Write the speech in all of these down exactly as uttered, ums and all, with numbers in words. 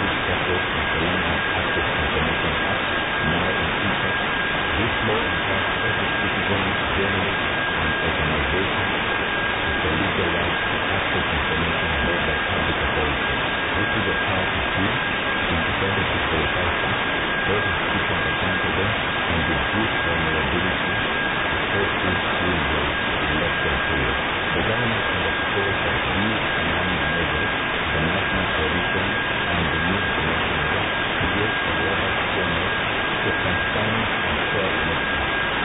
Corporate Information Access Information Act, now in effect. This law empowers every citizen, journalist, and organization with the legal right to access information held by public authorities. This is a powerful tool to defend the forty-five Act, hold institutions accountable, and reduce vulnerability to falsehoods, rules, and less control. The government underscores that these combined measures, the National Coalition and the New Information Act, create a robust framework for transparent and fair elections.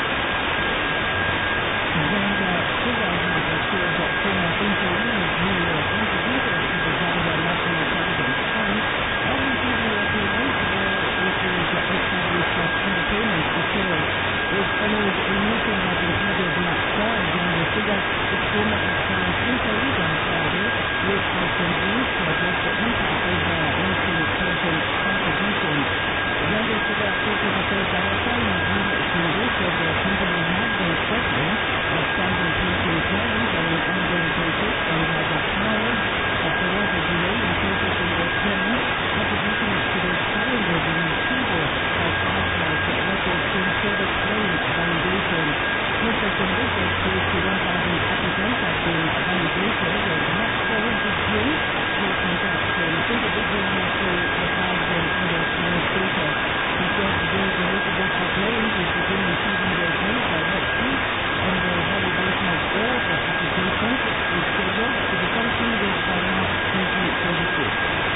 Zambia Sugar has assured that former employees who were contributed to the Zambia National Provident Fund are receiving a payment where it is established as underpayment occurred. It follows a meeting that included Maxwell, Zambia Sugar, its former ex-current employees on Friday, which has convened to address the impact of the missing pension contributions. Zambia Sugar Corporate Affairs Director Eugene Tunde said the company has been settling outstanding pension claims on an ongoing basis and has acknowledged that there was a delay in processing their claims, attributing it to the challenges in retrieval by partners records to ensure the claim validation. Mister Tunde said close to one thousand applicants have been validated and not forward to begin to contact an individually to advise them on their current status. He said those eligible for claims will begin receiving their benefit next week, and the validation of all the applications is scheduled to be concluded by March twenty twenty-six.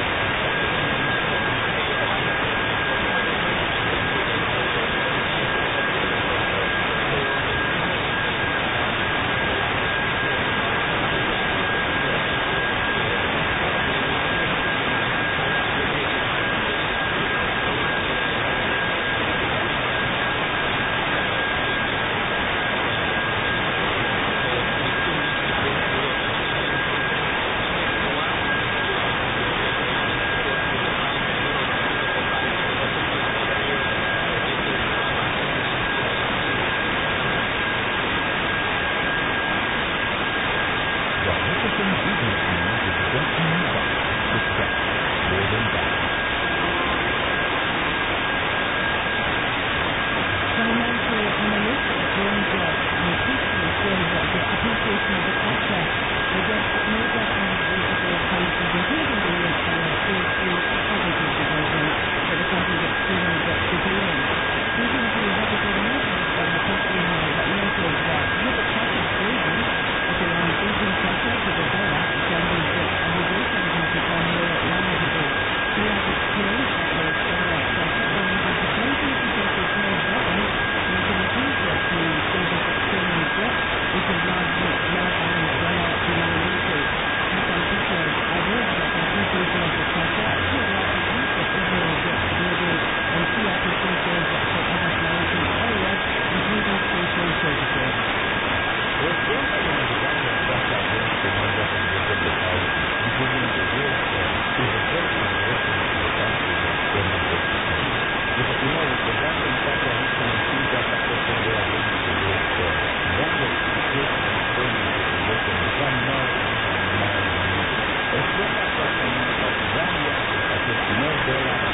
Financial analyst James McKinsey says that the application of the contract against major unavoidable policies, including the U S dollar, is a positive development for the country's exchange surveillance. Speaking to Habitat News, Mister McKinsey has noted that with the cost of trading at around eighteen percent to the dollar, Zambia's debt obligations have become more manageable. He has explained that the dollar pressure will need to continue to take its more down, making it easier to service external debt, which is largely, largely dollar-denominated. Mister McKinsey has added that the appreciation of the pressure should help reduce the overall debt burden and see applications for other priority areas, including social services. Response to the government pressure against the major unavoidable policies, including the U S dollar, is a very important to the country's external debt system. Because you know, the Zambian pressure recently seems to affected their against the U S dollar. Zambia's situation is going into the election become more and more and more. A stronger pressure means that Zambia will accept no dollar